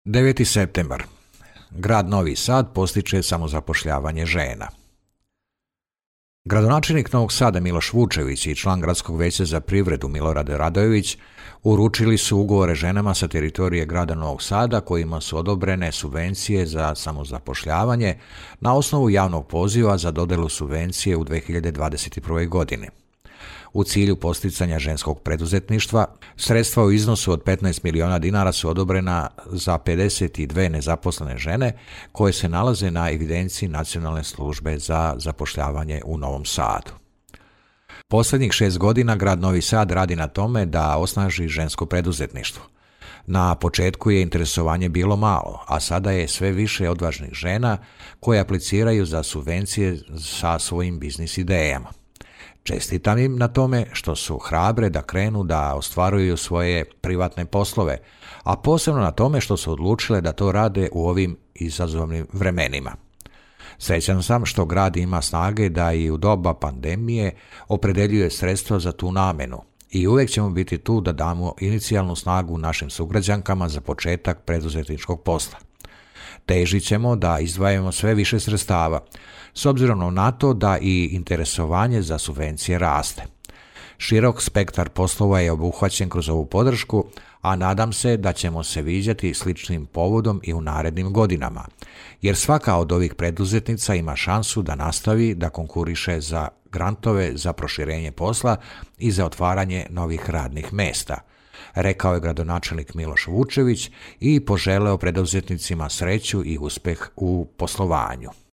9. septembar. Grad Novi Sad postiče samozapošljavanje žena. Gradonačelnik Novog Sada Miloš Vučević i član Gradskog veća za privredu Milorad Radojević uručili su ugovore ženama sa teritorije grada Novog Sada kojima su odobrene subvencije za samozapošljavanje na osnovu javnog poziva za dodelu subvencije u 2021. godini. U cilju posticanja ženskog preduzetništva, sredstva u iznosu od 15 miliona dinara su odobrena za 52 nezaposlene žene koje se nalaze na evidenciji Nacionalne službe za zapošljavanje u Novom Sadu. Posljednjih 6 godina grad Novi Sad radi na tome da osnaži žensko preduzetništvo. Na početku je interesovanje bilo malo, a sada je sve više odvažnih žena koje apliciraju za subvencije sa svojim biznis idejama. Čestitam im na tome što su hrabre da krenu da ostvaruju svoje privatne poslove, a posebno na tome što su odlučile da to rade u ovim izazovnim vremenima. Srećan sam što grad ima snage da i u doba pandemije opredeljuje sredstva za tu namenu i uvijek ćemo biti tu da damo inicijalnu snagu našim sugrađankama za početak preduzetničkog posla. Težit ćemo da izdvajamo sve više sredstava, s obzirom na to da i interesovanje za subvencije raste. Širok spektar poslova je obuhvaćen kroz ovu podršku, a nadam se da ćemo se viđati sličnim povodom i u narednim godinama, jer svaka od ovih preduzetnica ima šansu da nastavi da konkuriše za grantove za proširenje posla i za otvaranje novih radnih mesta, rekao je gradonačelnik Miloš Vučević i poželeo preduzetnicima sreću i uspeh u poslovanju.